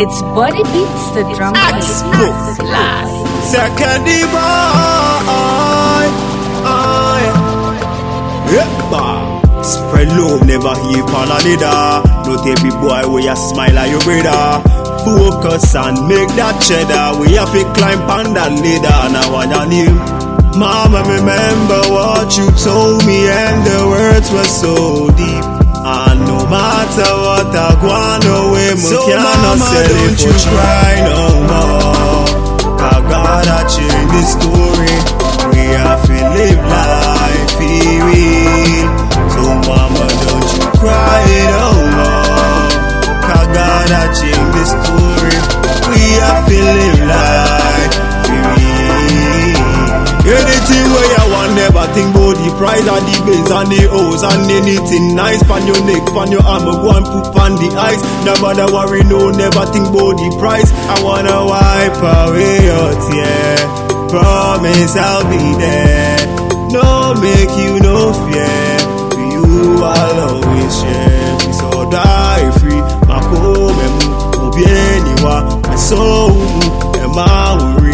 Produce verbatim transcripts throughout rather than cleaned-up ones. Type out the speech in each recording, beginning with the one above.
It's Body Beats, the drum X-Proof live. Second boy, yeah. Spread love, never heap on a leader. Not every boy where you smile at your brother. Focus and make that cheddar. We have to climb on that ladder. Now I want you, Mama, remember what you told me, and the words were so deep. And no matter what I go on away, so mama, don't you cry no more. I gotta change the story. We have to live life be real. So mama, don't you cry no more. I gotta change the story. We have to live life be real. Anything where you want, never think about the price and the bills and the hoes and anything nice. Pan your neck, pan your arm, go and poop on the ice. Never worry, no, never think about the price. I wanna wipe away your tear. Promise I'll be there. No make you no fear. For you I'll always share. We so die free. My home and anyone. My soul and my worry.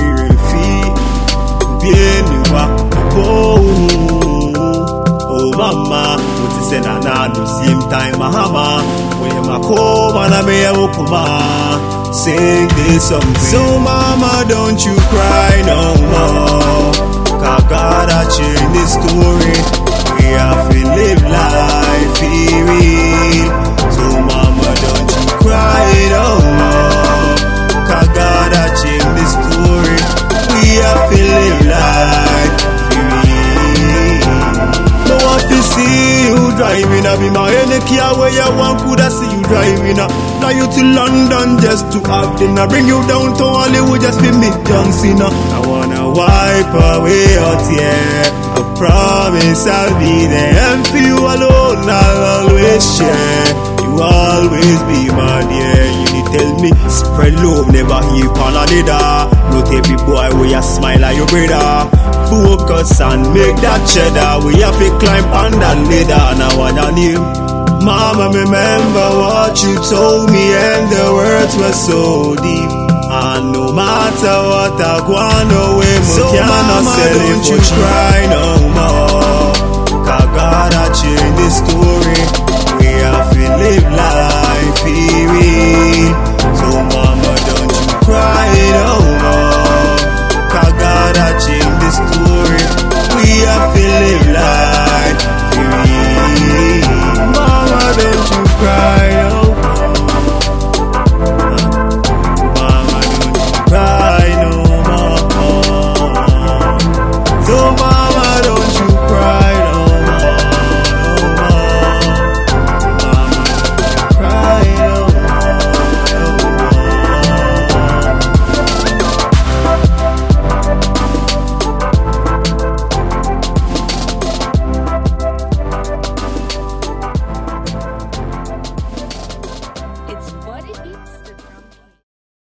Oh, oh mama, what is it na na the same time mahama. When my come and I may okuma sing this song. So mama, don't you cry no more. I gotta change the story. We have to live life be real. So mama, don't you cry no more. I gotta change the story. We have to live life be real. No one to see you driving. I be my any car where you want could I see you driving. Fly you to London just to have dinner. Bring you down to Hollywood just to meet John Cena. I wanna wipe away your tear. I promise I'll be there. And for you alone I'll always share. You always be my dear. You need tell me spread love, never heap on a leader. Not every boy where you smile at your brother. Focus and make that cheddar. We have to climb on that ladder. Now I want you, Mama, remember what you told me, and the words were so deep. And no matter what I go on away, so mama, don't you cry no more. I gotta change the story. We have to live life be real.